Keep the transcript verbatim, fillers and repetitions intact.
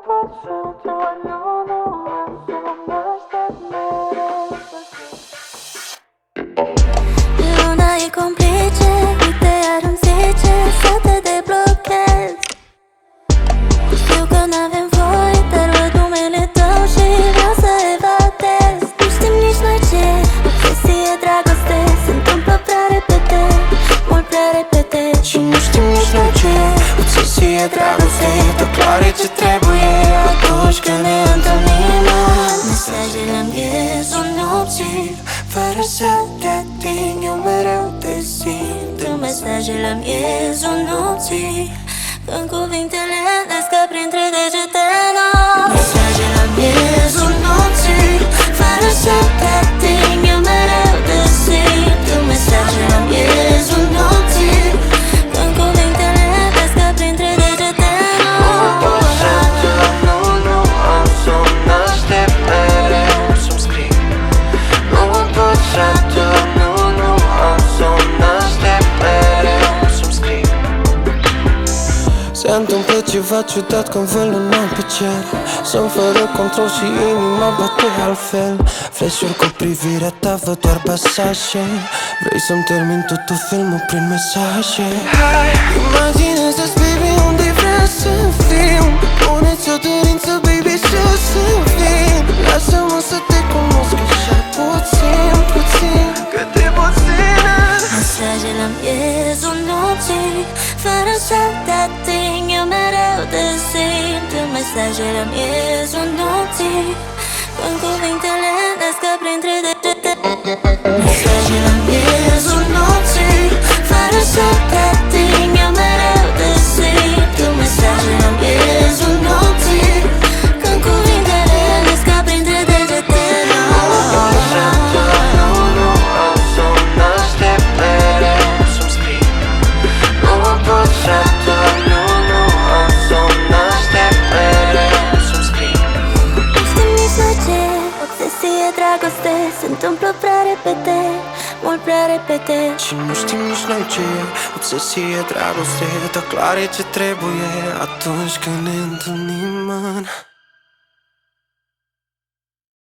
pot să doar, nu, nu am să mă aștept mereu să fiu. Luna e complice, uite iar îmi zice să te deblochez. Știu că n-avem voie, dar văd numele tău și vreau să evadez. Nu știm nici noi ce obsesie, dragoste se întâmplă prea repede, mult prea repede. Și nu știm nici noi ce obsesie, dragoste, tot clar e ce trebuie atunci când ne întâlnim. Mesajele-mi miezul nopții, fără să te ating, eu mereu te simt. mesajele-mi miezul nopții, când cuvintele ne scap printre degete. Mesajele-mi miezul nopții, fără să te ating, eu mereu te simt. Mesajele-mi miezul nopții, când cuvintele ne scap printre degete. Nu, nu am somn, aștept mereu să-mi scrii. Nu pot să dorm, nu, nu am somn, aștept mereu să-mi scrii. Se întâmplă ceva ciudat când văd luna pe cer. Sunt fără control și inima bate altfel. Flash-uri cu privirea ta, văd doar pasaje. Vrei să-mi termin totul filmul prin mesaje. Hai, imaginează-ți, baby, unde vrea să fim. Puneți o dorință, baby, și o să vin. Lasă-mă să te cunosc așa puțin, puțin, câte puțin. Mesajele-mi miezul nopții, fără să te ating, eu mereu te simt. Mesajele-mi miezul nopții, când cuvintele ne scap printre degete. Mesajele-mi miezul nopții, fără să te ating, eu mereu te simt. Mesajele-mi miezul nopții, când cuvintele ne scap printre degete. Nu, nu am somn, aștept mereu să-mi scrii. Nu pot să dorm, nu, nu am somn, aștept mereu să-mi scrii. Nu știm nici noi ce obsesie, dragoste se întâmplă prea repede, mult prea repede. Și nu știm nici noi ce obsesie, dragoste, dar clar e ce trebuie atunci când ne întâlnim, man.